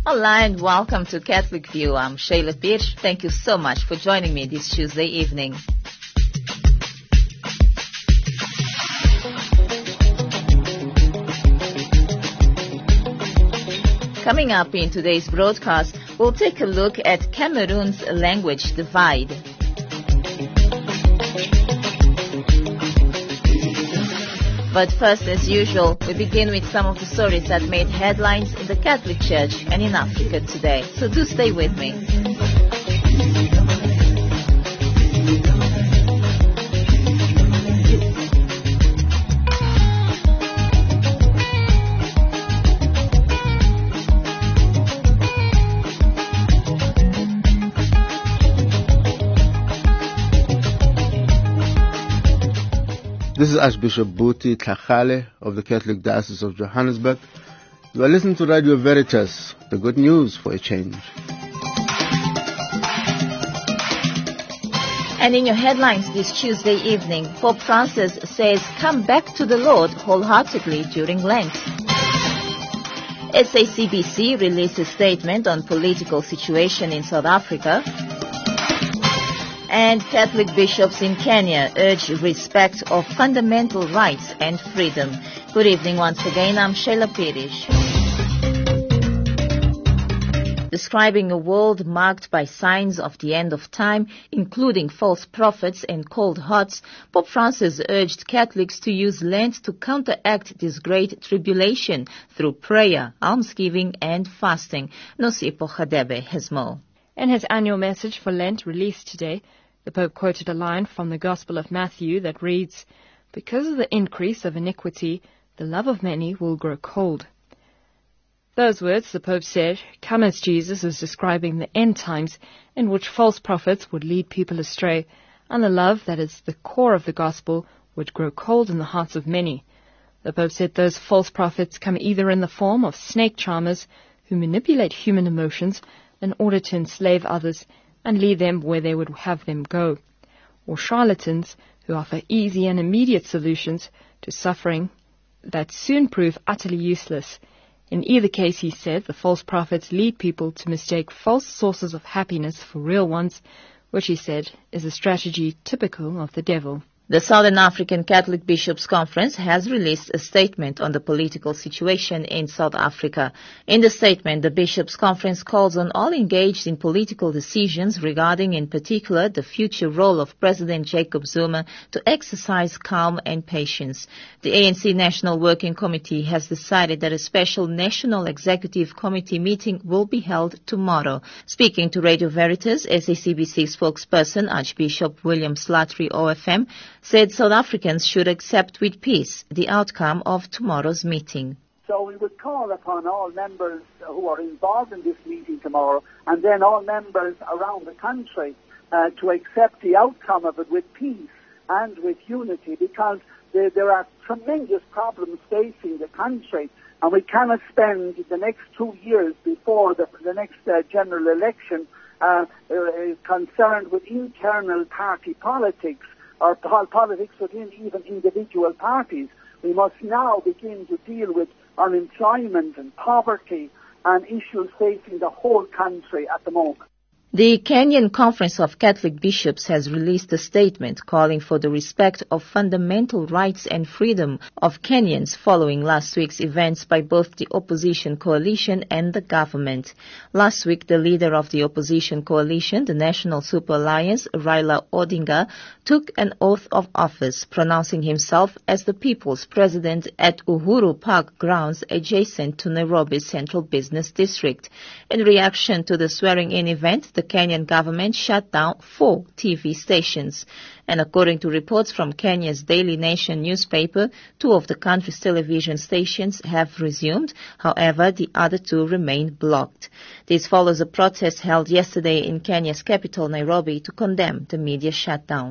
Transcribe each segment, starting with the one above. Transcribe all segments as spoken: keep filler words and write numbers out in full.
Hola and welcome to Catholic View. I'm Sheila Pires. Thank you so much for joining me this Tuesday evening. Coming up in today's broadcast, we'll take a look at Cameroon's language divide. But first, as usual, we begin with some of the stories that made headlines in the Catholic Church and in Africa today. So do stay with me. This is Archbishop Buti Tlhagale of the Catholic Diocese of Johannesburg. You are listening to Radio Veritas, the good news for a change. And in your headlines this Tuesday evening, Pope Francis says, come back to the Lord wholeheartedly during Lent. S A C B C released a statement on political situation in South Africa. And Catholic bishops in Kenya urge respect of fundamental rights and freedom. Good evening once again, I'm Sheila Pires. Describing a world marked by signs of the end of time, including false prophets and cold hearts, Pope Francis urged Catholics to use Lent to counteract this great tribulation through prayer, almsgiving and fasting. Nosipo Khadebe has more. In his annual message for Lent released today, the Pope quoted a line from the Gospel of Matthew that reads, "Because of the increase of iniquity, the love of many will grow cold." Those words, the Pope said, come as Jesus is describing the end times in which false prophets would lead people astray, and the love that is the core of the Gospel would grow cold in the hearts of many. The Pope said those false prophets come either in the form of snake charmers who manipulate human emotions in order to enslave others and lead them where they would have them go, or charlatans who offer easy and immediate solutions to suffering that soon prove utterly useless. In either case, he said, the false prophets lead people to mistake false sources of happiness for real ones, which he said is a strategy typical of the devil. The Southern African Catholic Bishops' Conference has released a statement on the political situation in South Africa. In the statement, the Bishops' Conference calls on all engaged in political decisions regarding, in particular, the future role of President Jacob Zuma to exercise calm and patience. The A N C National Working Committee has decided that a special National Executive Committee meeting will be held tomorrow. Speaking to Radio Veritas, S A C B C spokesperson Archbishop William Slattery O F M said South Africans should accept with peace the outcome of tomorrow's meeting. So we would call upon all members who are involved in this meeting tomorrow, and then all members around the country, uh, to accept the outcome of it with peace and with unity, because there, there are tremendous problems facing the country, and we cannot spend the next two years before the, the next uh, general election uh, uh, concerned with internal party politics, or politics within even individual parties. We must now begin to deal with unemployment and poverty and issues facing the whole country at the moment. The Kenyan Conference of Catholic Bishops has released a statement calling for the respect of fundamental rights and freedom of Kenyans following last week's events by both the opposition coalition and the government. Last week, the leader of the opposition coalition, the National Super Alliance, Raila Odinga, took an oath of office, pronouncing himself as the people's president at Uhuru Park grounds adjacent to Nairobi's Central Business District. In reaction to the swearing-in event, the Kenyan government shut down four T V stations. And according to reports from Kenya's Daily Nation newspaper, two of the country's television stations have resumed. However, the other two remain blocked. This follows a protest held yesterday in Kenya's capital, Nairobi, to condemn the media shutdown.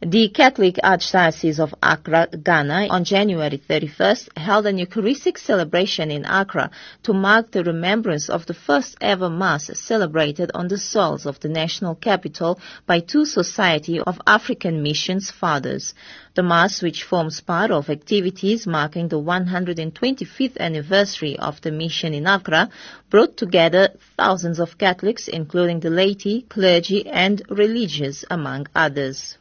The Catholic Archdiocese of Accra, Ghana, on January thirty-first, held an Eucharistic celebration in Accra to mark the remembrance of the first ever Mass celebrated on the soils of the national capital by two Society of African Missions Fathers. The Mass, which forms part of activities marking the one hundred twenty-fifth anniversary of the mission in Accra, brought together thousands of Catholics, including the laity, clergy, and religious, among others.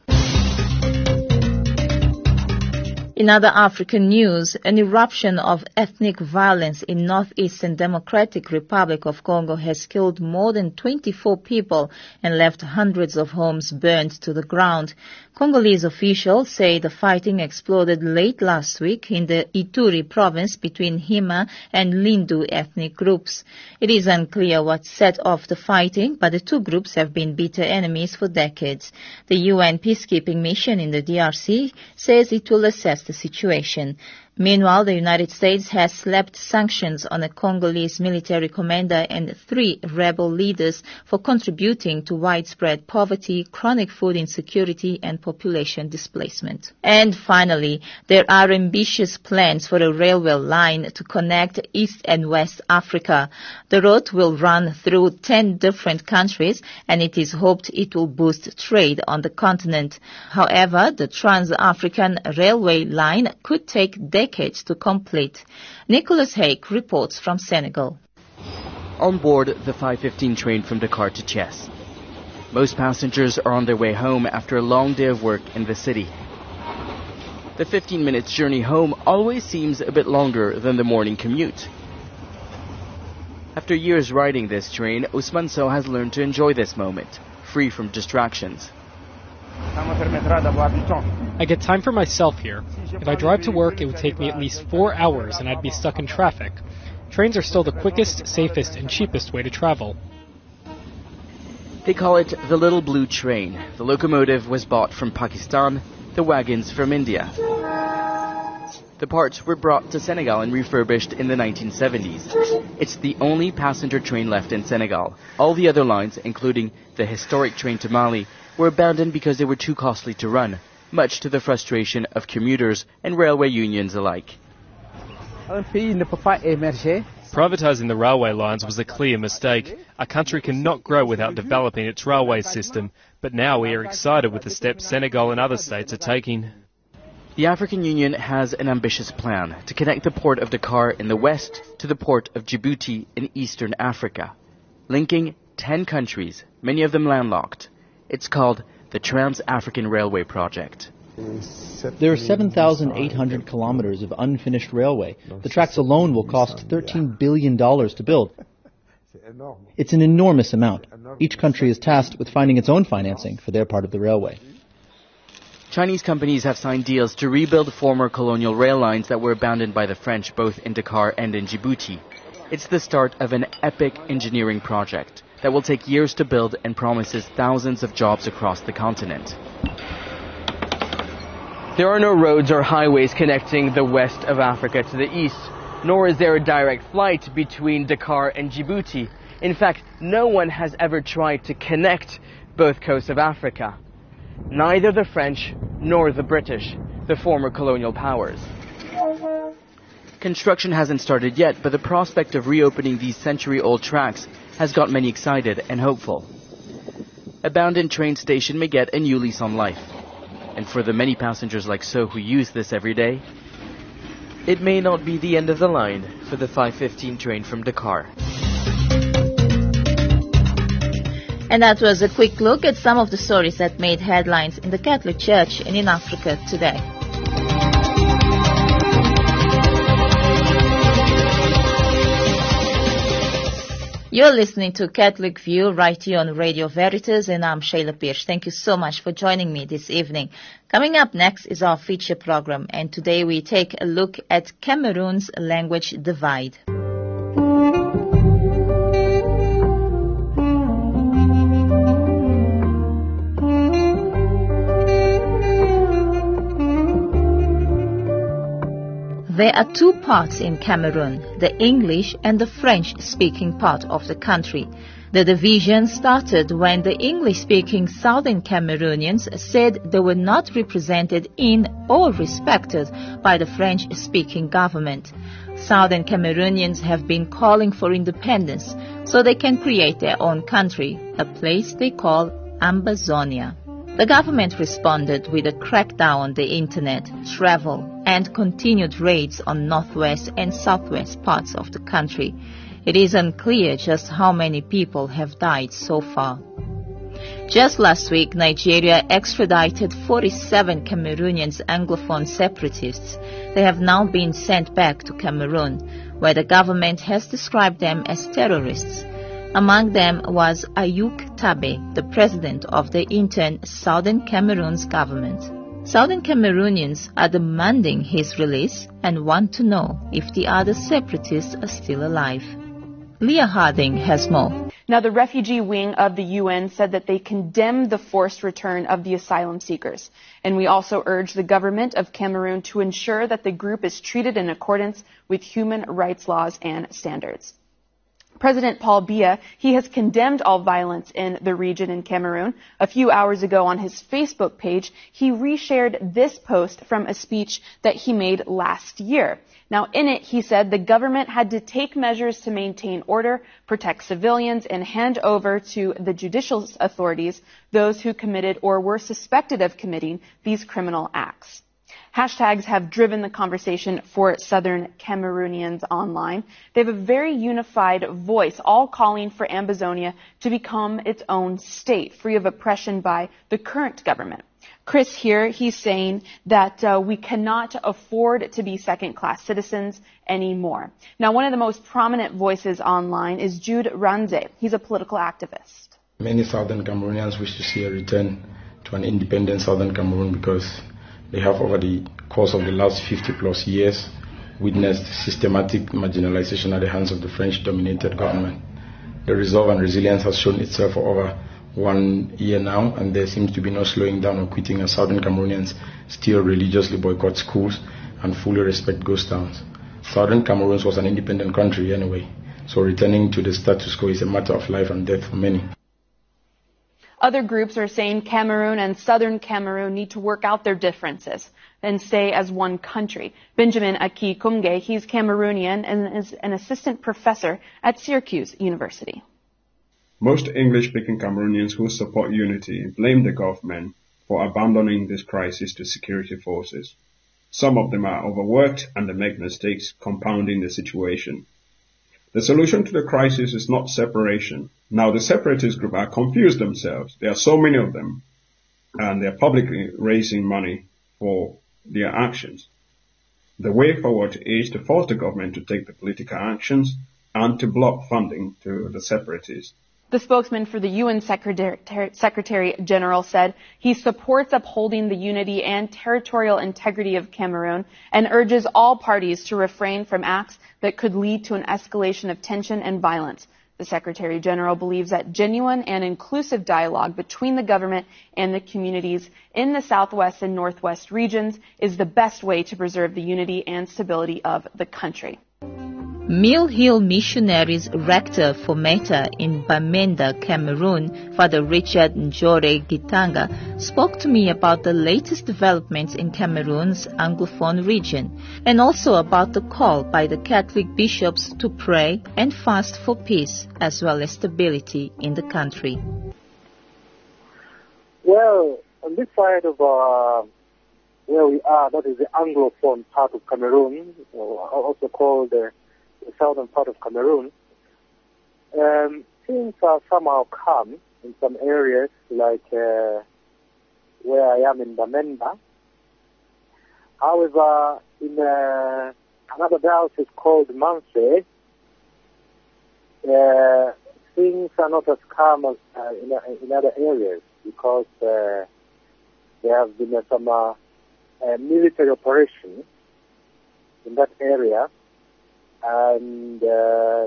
In other African news, an eruption of ethnic violence in northeastern Democratic Republic of Congo has killed more than twenty-four people and left hundreds of homes burned to the ground. Congolese officials say the fighting exploded late last week in the Ituri province between Hima and Lindu ethnic groups. It is unclear what set off the fighting, but the two groups have been bitter enemies for decades. The U N peacekeeping mission in the D R C says it will assess the situation. Meanwhile, the United States has slapped sanctions on a Congolese military commander and three rebel leaders for contributing to widespread poverty, chronic food insecurity, and population displacement. And finally, there are ambitious plans for a railway line to connect East and West Africa. The road will run through ten different countries, and it is hoped it will boost trade on the continent. However, the Trans-African Railway line could take decades decades to complete. Nicholas Haig reports from Senegal. On board the five fifteen train from Dakar to Thiès, most passengers are on their way home after a long day of work in the city. The fifteen minutes journey home always seems a bit longer than the morning commute. After years riding this train, Ousmane Sow has learned to enjoy this moment, free from distractions. I get time for myself here. If I drive to work, it would take me at least four hours and I'd be stuck in traffic. Trains are still the quickest, safest, and cheapest way to travel. They call it the Little Blue Train. The locomotive was bought from Pakistan, the wagons from India. The parts were brought to Senegal and refurbished in the nineteen seventies. It's the only passenger train left in Senegal. All the other lines, including the historic train to Mali, were abandoned because they were too costly to run, much to the frustration of commuters and railway unions alike. Privatising the railway lines was a clear mistake. A country cannot grow without developing its railway system, but now we are excited with the steps Senegal and other states are taking. The African Union has an ambitious plan to connect the port of Dakar in the west to the port of Djibouti in eastern Africa, linking ten countries, many of them landlocked. It's called the Trans-African Railway Project. There are seven thousand eight hundred kilometers of unfinished railway. The tracks alone will cost thirteen billion dollars to build. It's an enormous amount. Each country is tasked with finding its own financing for their part of the railway. Chinese companies have signed deals to rebuild former colonial rail lines that were abandoned by the French both in Dakar and in Djibouti. It's the start of an epic engineering project that will take years to build and promises thousands of jobs across the continent. There are no roads or highways connecting the west of Africa to the east, nor is there a direct flight between Dakar and Djibouti. In fact, no one has ever tried to connect both coasts of Africa. Neither the French nor the British, the former colonial powers. Construction hasn't started yet, but the prospect of reopening these century-old tracks has got many excited and hopeful. Abandoned train station may get a new lease on life. And for the many passengers like Sow who use this every day, it may not be the end of the line for the five fifteen train from Dakar. And that was a quick look at some of the stories that made headlines in the Catholic Church and in Africa today. You're listening to Catholic View right here on Radio Veritas, and I'm Shayla Pierce. Thank you so much for joining me this evening. Coming up next is our feature program, and today we take a look at Cameroon's language divide. There are two parts in Cameroon, the English and the French-speaking part of the country. The division started when the English-speaking Southern Cameroonians said they were not represented in or respected by the French-speaking government. Southern Cameroonians have been calling for independence so they can create their own country, a place they call Ambazonia. The government responded with a crackdown on the internet, travel, and continued raids on northwest and southwest parts of the country. It is unclear just how many people have died so far. Just last week, Nigeria extradited forty-seven Cameroonian Anglophone separatists. They have now been sent back to Cameroon, where the government has described them as terrorists. Among them was Ayuk Tabe, the president of the intern Southern Cameroon's government. Southern Cameroonians are demanding his release and want to know if the other separatists are still alive. Leah Harding has more. Now, the refugee wing of the U N said that they condemn the forced return of the asylum seekers. And we also urge the government of Cameroon to ensure that the group is treated in accordance with human rights laws and standards. President Paul Biya, he has condemned all violence in the region in Cameroon. A few hours ago on his Facebook page, he reshared this post from a speech that he made last year. Now, in it, he said the government had to take measures to maintain order, protect civilians, and hand over to the judicial authorities those who committed or were suspected of committing these criminal acts. Hashtags have driven the conversation for Southern Cameroonians online. They have a very unified voice, all calling for Ambazonia to become its own state, free of oppression by the current government. Chris here, he's saying that uh, we cannot afford to be second-class citizens anymore. Now, one of the most prominent voices online is Jude Ranze. He's a political activist. Many Southern Cameroonians wish to see a return to an independent Southern Cameroon because they have, over the course of the last fifty plus years, witnessed systematic marginalization at the hands of the French-dominated government. The resolve and resilience has shown itself for over one year now, and there seems to be no slowing down or quitting as Southern Cameroonians still religiously boycott schools and fully respect ghost towns. Southern Cameroon was an independent country anyway, so returning to the status quo is a matter of life and death for many. Other groups are saying Cameroon and Southern Cameroon need to work out their differences and stay as one country. Benjamin Aki Kumge, he's Cameroonian and is an assistant professor at Syracuse University. Most English-speaking Cameroonians who support unity blame the government for abandoning this crisis to security forces. Some of them are overworked and they make mistakes, compounding the situation. The solution to the crisis is not separation. Now the separatist group are confused themselves. There are so many of them, and they are publicly raising money for their actions. The way forward is to force the government to take the political actions and to block funding to the separatists. The spokesman for the U N Secretary, Secretary General said he supports upholding the unity and territorial integrity of Cameroon and urges all parties to refrain from acts that could lead to an escalation of tension and violence. The Secretary General believes that genuine and inclusive dialogue between the government and the communities in the southwest and northwest regions is the best way to preserve the unity and stability of the country. Mill Hill Missionaries Rector for Meta in Bamenda, Cameroon, Father Richard Njore Gitanga, spoke to me about the latest developments in Cameroon's Anglophone region and also about the call by the Catholic bishops to pray and fast for peace as well as stability in the country. Well, on this side of uh, where we are, that is the Anglophone part of Cameroon, also called the uh, the southern part of Cameroon, um, things are somehow calm in some areas, like uh, where I am in Bamenda. However, in uh, another diocese called Manse, uh, things are not as calm as uh, in, uh, in other areas because uh, there have been uh, some uh, uh, military operations in that area. And uh,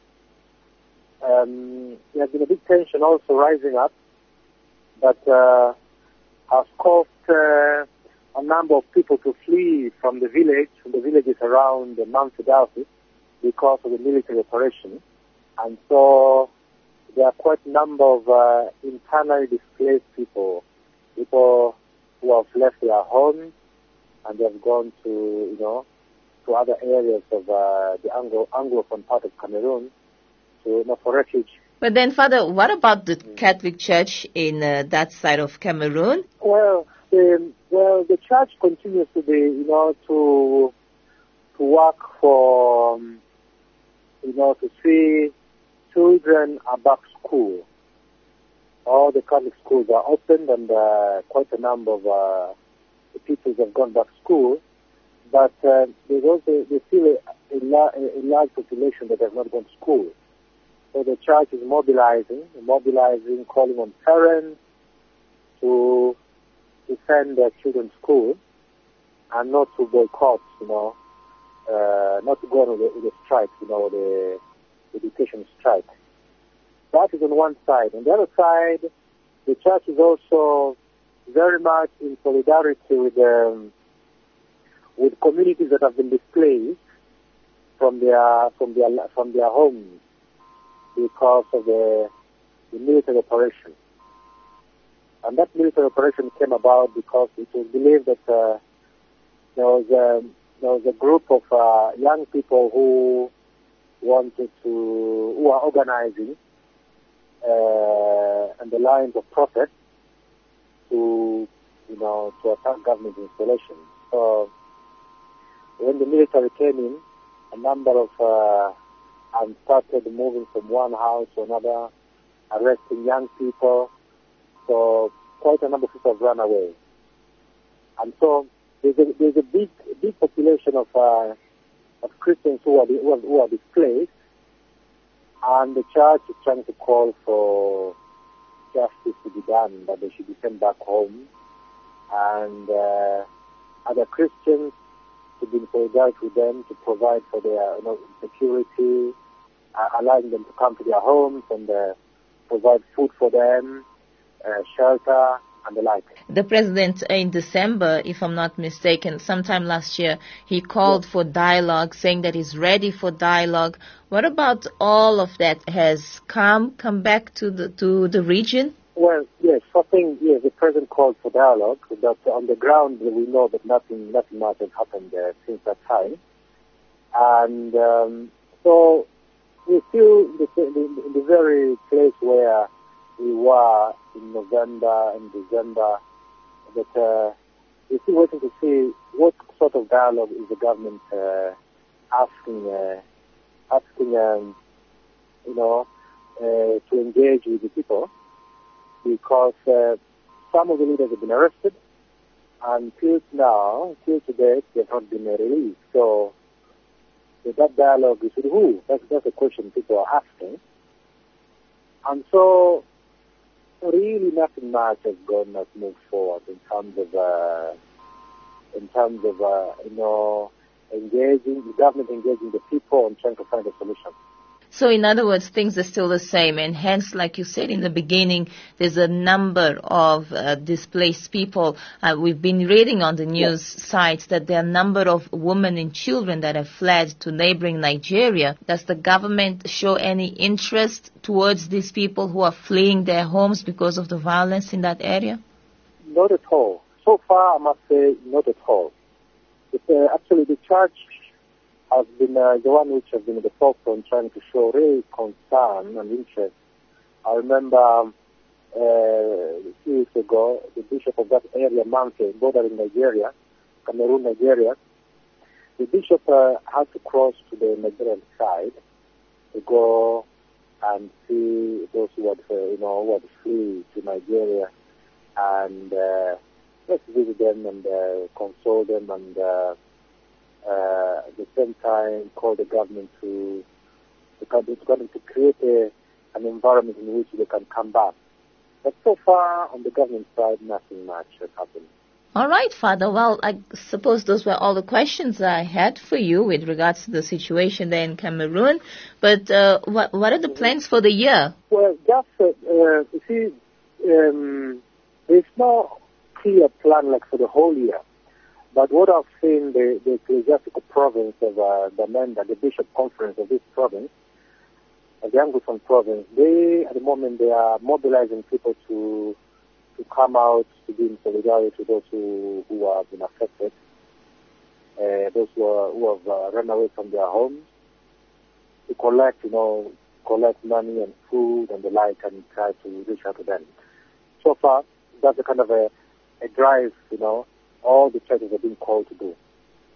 um, there has been a big tension also rising up that uh, has caused uh, a number of people to flee from the village, from the villages around the Manse Diocese because of the military operation. And so there are quite a number of uh, internally displaced people, people who have left their homes and they have gone to, you know, to other areas of uh, the Anglo- Anglophone part of Cameroon to, you know, for refuge. But then, Father, what about the Catholic Church in uh, that side of Cameroon? Well, um, well, the church continues to be, you know, to to work for, um, you know, to see children are back to school. All the Catholic schools are opened, and uh, quite a number of uh, the people have gone back to school. But uh, there's also there's still a, a, la- a large population that has not gone to school. So the church is mobilizing, mobilizing, calling on parents to to send their children to school and not to boycott, you know, uh, not to go on with the, with the strike, you know, the education strike. That is on one side. On the other side, the church is also very much in solidarity with um, with communities that have been displaced from their from their from their homes because of the, the military operation. And that military operation came about because it was believed that uh, there was a, there was a group of uh, young people who wanted to, who are organizing uh, on the lines of protest to, you know, to attack government installations. So when the military came in, a number of uh, and started moving from one house to another, arresting young people. So quite a number of people have run away. And so there's a, there's a big big population of uh, of Christians who are, who are who are displaced, and the church is trying to call for justice to be done, that they should be sent back home, and uh, other Christians to be in solidarity with them to provide for their, you know, security, uh, allowing them to come to their homes and uh, provide food for them, uh, shelter, and the like. The president in December, if I'm not mistaken, sometime last year, he called yes. for dialogue, saying that he's ready for dialogue. What about all of that? Has come come back to the to the region? Well, yes, something. Yes, the president called for dialogue, but on the ground we know that nothing, nothing much has happened there since that time, and um, so we're still in the, in the very place where we were in November and December, but uh, we're still waiting to see what sort of dialogue is the government uh, asking, uh, asking, um, you know, uh, to engage with the people, because uh, some of the leaders have been arrested, and until now, till today, they have not been released. So, that dialogue is with who? That's, that's the question people are asking. And so, really nothing much has gone, has moved forward in terms of, uh, in terms of, uh, you know, engaging, the government engaging the people and trying to find a solution. So in other words, things are still the same, and hence, like you said in the beginning, there's a number of uh, displaced people. Uh, we've been reading on the news yes. sites that there are a number of women and children that have fled to neighboring Nigeria. Does the government show any interest towards these people who are fleeing their homes because of the violence in that area? Not at all. So far, I must say, not at all. It's, uh, actually, the church has been uh, the one which has been at the forefront trying to show real concern and interest. I remember um, uh, a few weeks ago, the bishop of that area, Manke, bordering Nigeria, Cameroon, Nigeria, the bishop uh, had to cross to the Nigerian side to go and see those who had, uh, you know, who had flee to Nigeria, and uh, just visit them and uh, console them, and uh, Uh, at the same time call the government to the government to create a, an environment in which they can come back. But so far, on the government side, nothing much has happened. All right, Father. Well, I suppose those were all the questions I had for you with regards to the situation there in Cameroon. But uh, what, what are the plans for the year? Well, just, uh, uh, you see, um, there's no clear plan like for the whole year. But what I've seen, the, the ecclesiastical province of uh, Bamenda, the bishop conference of this province, has the Anglophone province, they, at the moment, they are mobilizing people to to come out to be in solidarity with those who, who have been affected, uh, those who, are, who have uh, run away from their homes, to collect, you know, collect money and food and the like and try to reach out to them. So far, that's a kind of a, a drive, you know, all the churches are being called to do.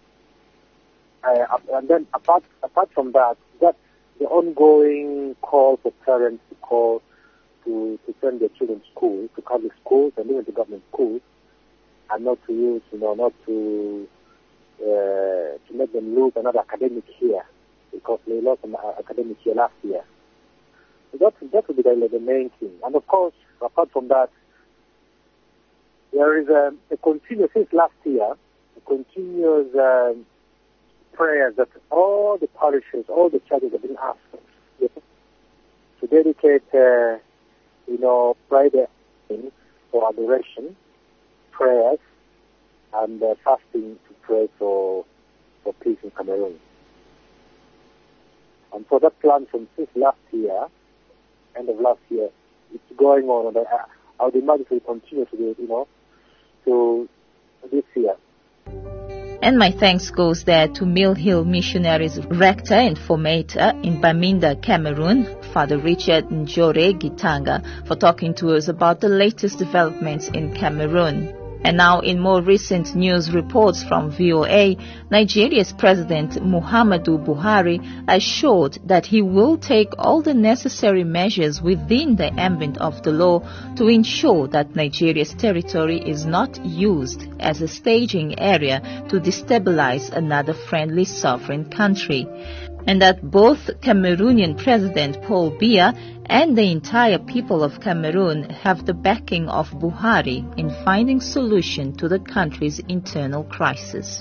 Uh, and then apart apart from that, that's the ongoing call for parents to call to, to send their children to school, to public schools and even to government schools, and not to use, you know, not to uh, to make them lose another academic year, because they lost an academic year last year. So that, that would be the, the main thing. And of course, apart from that, there is a, a continuous, since last year, a continuous um, prayers that all the parishes, all the churches have been asked to dedicate, uh, you know, Friday for adoration, prayers, and uh, fasting to pray for for peace in Cameroon. And so that plan from since last year, end of last year, it's going on, and I, I would imagine it will continue to do it, you know, to this year. And my thanks goes there to Mill Hill Missionaries Rector and Formator in Bamenda, Cameroon, Father Richard Njore Gitanga, for talking to us about the latest developments in Cameroon. And now, in more recent news reports from V O A, Nigeria's President Muhammadu Buhari assured that he will take all the necessary measures within the ambit of the law to ensure that Nigeria's territory is not used as a staging area to destabilize another friendly sovereign country, and that both Cameroonian President Paul Biya and the entire people of Cameroon have the backing of Buhari in finding solution to the country's internal crisis.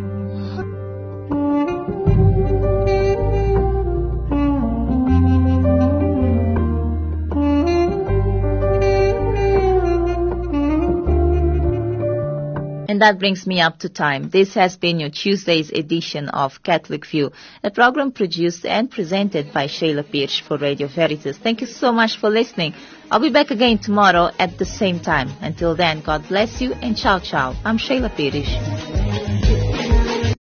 And that brings me up to time. This has been your Tuesday's edition of Catholic View, a program produced and presented by Sheila Pierce for Radio Veritas. Thank you so much for listening. I'll be back again tomorrow at the same time. Until then, God bless you and ciao ciao. I'm Sheila Pierce.